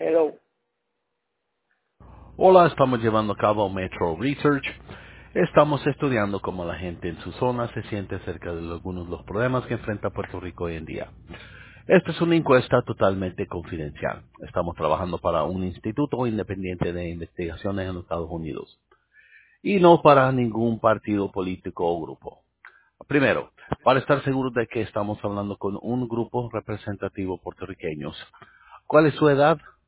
Hello. Hola, estamos llevando a cabo Metro Research. Estamos estudiando cómo la gente en su zona se siente acerca de algunos de los problemas que enfrenta Puerto Rico hoy en día. Esta es una encuesta totalmente confidencial. Estamos trabajando para un instituto independiente de investigaciones en los Estados Unidos y no para ningún partido político o grupo. Primero, para estar seguros de que estamos hablando con un grupo representativo puertorriqueños. ¿Cuál es su edad?